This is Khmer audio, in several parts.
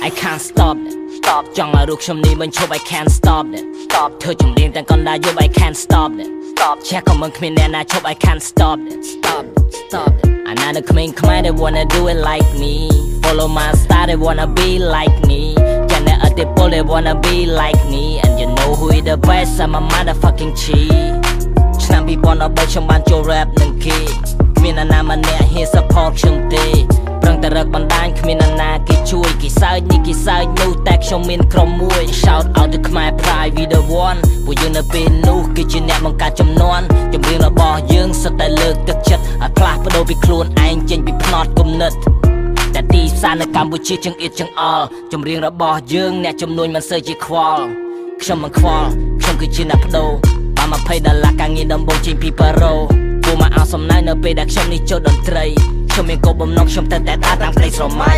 I can't stop it stop ចង់ឲ្យរូបខ្ញុំនេះបញ្ឈប់ I can't stop it stop ធ្វើចម្រៀងទាំងកណ្ដាលយប់ I can't stop it stop ឆេះក៏មិនគ្មានអ្នកណាឈប់ I can't stop it stop stop it អាណានៅក្មេងខ្មែរ they wanna do it like me follow my style they wanna be like me យ៉ាងអ្នកអត់ទេពល they wanna be like me and you know who is the best I'm a motherfucking G ឆ្នាំ2013ខ្ញុំបានចូល rap នឹងគេគ្មានណាម្នាក់ហ៊ាន support ខ្ញុំទេប្រឹងតែរកបណ្ដាញគ្មានណាគេជួយគេសើចនេះគេសើចនោះតែខ្ញុំមានក្រុមមួយ shout out ទៅខ្មែរ Pride we the one ពួកយើងនៅពេលនោះគឺជាអ្នកបង្កើតចំនួនចម្រៀងរបស់យើងសុទ្ធតែលើកទឹកចិត្តឲ្យផ្លាស់ប្ដូរពីខ្លួនឯងចេញពីផ្នត់គំនិតតែទីផ្សារនៅកម្ពុជាចង្អៀតចង្អល់ចម្រៀងរបស់យើងអ្នកចំនួនមិនសូវជាខ្វល់ខ្ញុំមិនខ្វល់ខ្ញុំគឺជាអ្នកបដូរបាន$20ការងារដំបូងចេញពីប៉ារ៉ូពួកមកឲ្យសំណើនៅពេលដែលខ្ញុំនេះចូលតន្ត្រីខ្ញុំមានគោលបំណងខ្ញុំទៅតែតាមក្តីស្រមៃ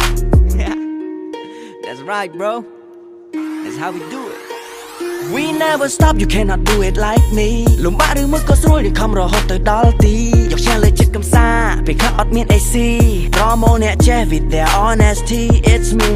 That's right bro That's how we do it We never stop you cannot do it like me លំបាកឬមួយក៏ស្រួលយើងខំរហូតទៅដល់ទីយកឈ្នះលើចិត្តកំសាពេលខ្លះអត់មាន AC ប្រមូលអ្នកចេះ with their honesty it's me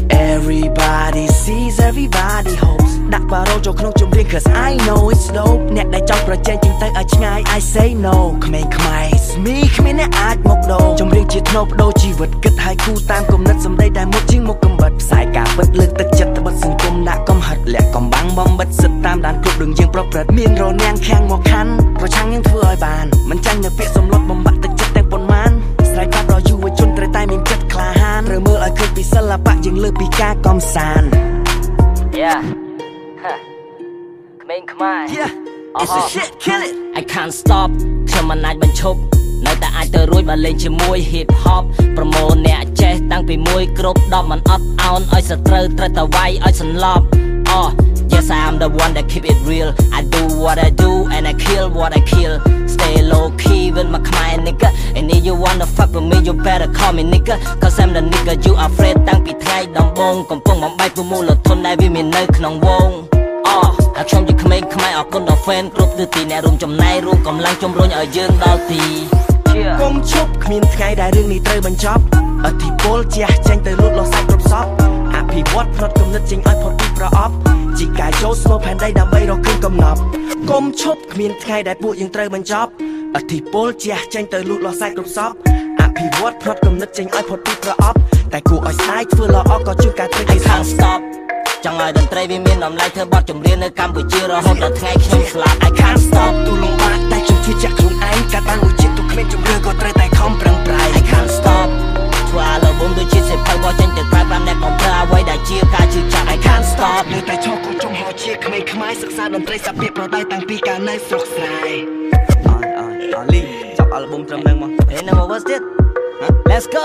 Everybody sees everybody hopes ដាក់បារោចូលក្នុងចម្រៀង cause I know it's dope អ្នកដែលចង់ប្រជែងជាងទៅឲ្យឆ្ងាយ I say no ក្មេងខ្មែរ it's me គ្មានអ្នកអាចមកដូរចម្រៀងជាធ្នូបដូរជីវិតគិតឲ្យគូតាមគំនិតសម្ដីដែលមុតជាងមុខកំបិតផ្សាយការពិតលើកទឹកចិត្តត្បិតសង្គមដាក់កំហិតលាក់កំបាំងបំបិតសិតតាមដានគ្រប់រឿងយើងប្រព្រឹត្តមានរនាំងខាំងមកខាន់ប្រឆាំងយើងធ្វើឲ្យបានមិនចាញ់នៅពាក្យសំឡុតបំបាក់ទឹកចិត្តទាំងប៉ុន្មានស្រែកប្រាប់ដល់យុវជនត្រូវតែមានចិត្តក្លាហានត្រូវមើលឲ្យឃើញពីសិល្បៈយើងលើពីការកំសាន្ត Yeah ក្មេងខ្មែរ Yeah It's the shit kill it I can't stop ខ្ញុំមិនអាចបញ្ឈប់នៅតែអាចទៅរួចបើលេងជាមួយ hip hop ប្រមូលអ្នកចេះតាំងពី1គ្រប់10មិនអត់អោនឲ្យសត្រូវត្រូវតែវាយឲ្យសន្លប់Yes I'm the one that keep it real I do what I do and I kill what I kill Stay low key with my Khmer nigga And if you wanna fuck with me you better call me nigga Cause I'm the nigga you afraid តាំងពីថ្ងៃដំបូងកំពុងបំបែកពមូលធនដែលវាមាននៅក្នុងវងហើយខ្ញុំជាក្មេងខ្មែរអរគុណដល់ fan គ្រប់ទិសទីអ្នករួមចំណែករួមកម្លាំងជំរុញឲ្យយើងដល់ទីកុំឈប់គ្មានថ្ងៃដែលរឿងនេះត្រូវបញ្ចប់អធិពលជះចេញទៅលូតលាស់សាច់គ្រប់សពអភិវឌ្ឍផ្នត់គំនិតចេញឲ្យផុតពីប្រអប់ជីកាយចូលស្នូផែនដីដើម្បីរកឃើញកំណប់កុំឈប់គ្មានថ្ងៃដែលពួកយើងត្រូវបញ្ចប់អធិពលជះចេញទៅលូតលាស់សាច់គ្រប់សពអភិវឌ្ឍផ្នត់គំនិតចេញឲ្យផុតពីប្រអប់តែគួរឲ្យស្ដាយធ្វើល្អក៏ជួយការធ្វើឲ្យ Can't stop ចង់ឲ្យតន្ត្រីវាមានតម្លៃធ្វើបទចម្រៀងនៅកម្ពុជារហូតដល់ថ្ងៃខ្ញុំស្លាប់ I can't stop ទូលំបាកតែខ្ញុំជឿជាក់ខ្លួនឯងការបានមួយជាតិទុកគ្មានជំរឿក៏ត្រូវតែខំប្រឹងប្រែង I can't stop ធ្វើអាល់ប៊ុមដូចជាសិភៅបោះចេញទៅក្រៅ5អ្នកកំប្រើអ្វីដែលជាការជឿចាប់ I can't stop នៅតែឈរគុំចំហជាក្មេងខ្មែរសិក្សាតន្ត្រីសាភិបប្រដៅតាំងពីកាលនៅស្រុកស្រែអលីចាប់អាល់ប៊ុមត្រឹមនឹងមក Hey number what's it Let's go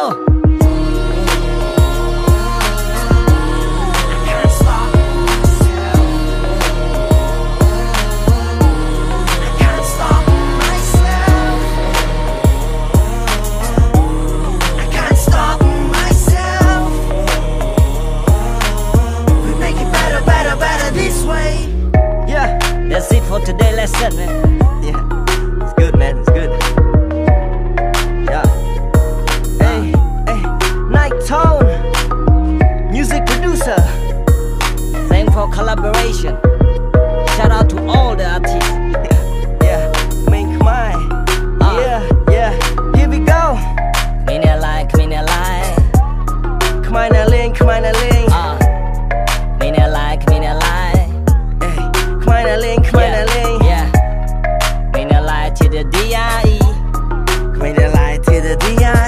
That's it for today lesson man Yeah It's good man It's good Yeah Hey Night Tone Music producer Thanks for collaboration Shout out to all the artists Yeah Main Khmer Yeah Here we go Khmer nè lai Khmer nè lai Khmer nè lên Khmer nè lên Khmer nè lai Khmer nè lai Khmer nè lên Khmer nè lên Yeah Khmer nè lai to the DIE Khmer nè lai to the DIE